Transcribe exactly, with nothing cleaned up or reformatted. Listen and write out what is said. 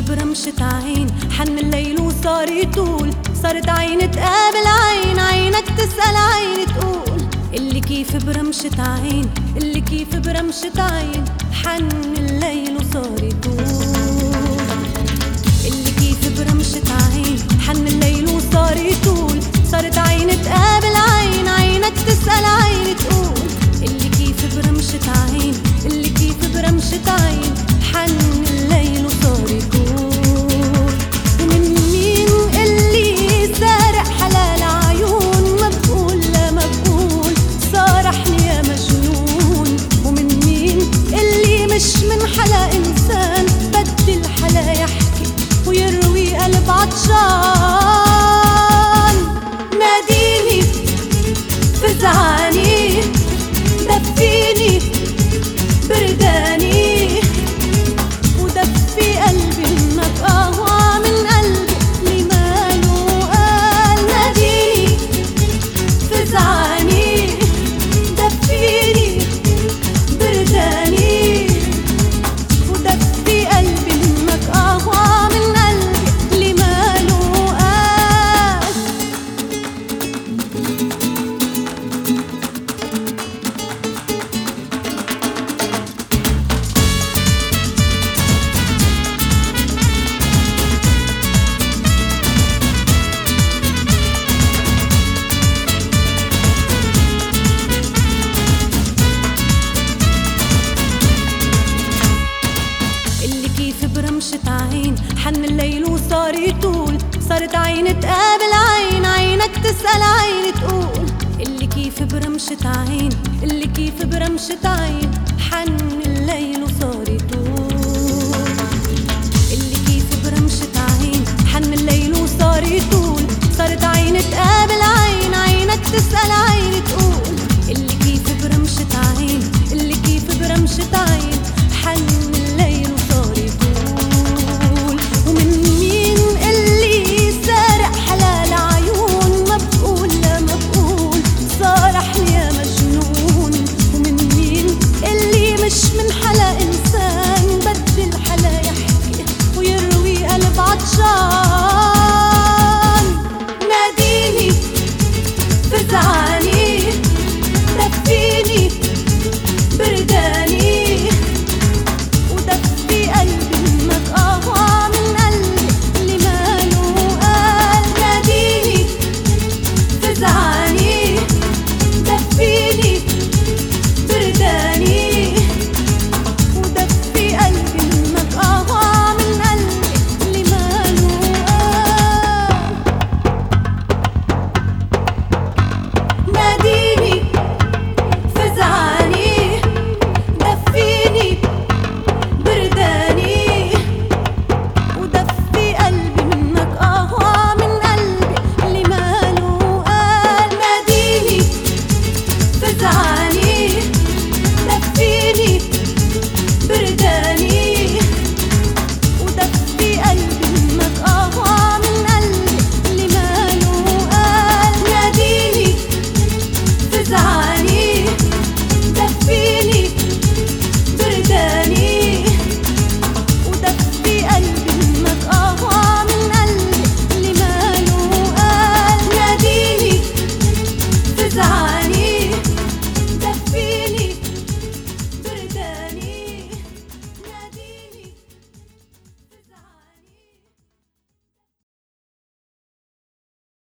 برمشة عين حن الليل وصار يطول، صارت عين تقابل عين، عينك تسأل عين تقول. اللي كيف برمشة عين، اللي كيف برمشة عين حن الليل وصار يطول. اللي كيف برمشة عين حن الليل وصار يطول، صارت عين تقابل عين، عينك تسأل عين تقول. اللي كيف برمشة عين، اللي كيف برمشة عين حن الليل وصار يطول. ومن مين اللي سارق حلال عيون، ما بقول لا ما بقول صارحني يا مجنون. ومن مين اللي مش من حلا إنسان، بدي الحلا يحكي ويروي قلب عطشان. ناديني فزعاني، دفيني برداني، ودفي قلبي انك اقوى من قلبي اللي ماله قال. ناديني فزعاني، دفيني برداني، ودفي قلبي انك اقوى من قلبي اللي ماله قال. برمشة عين حن الليل وصار يطول، صارت عين تقابل عين، عينك تسأل عين تقول. اللي كيف برمشة عين، اللي كيف برمشة عين حن الليل وصار يطول. اللي كيف برمشة عين حن الليل وصار يطول، صارت عين تقابل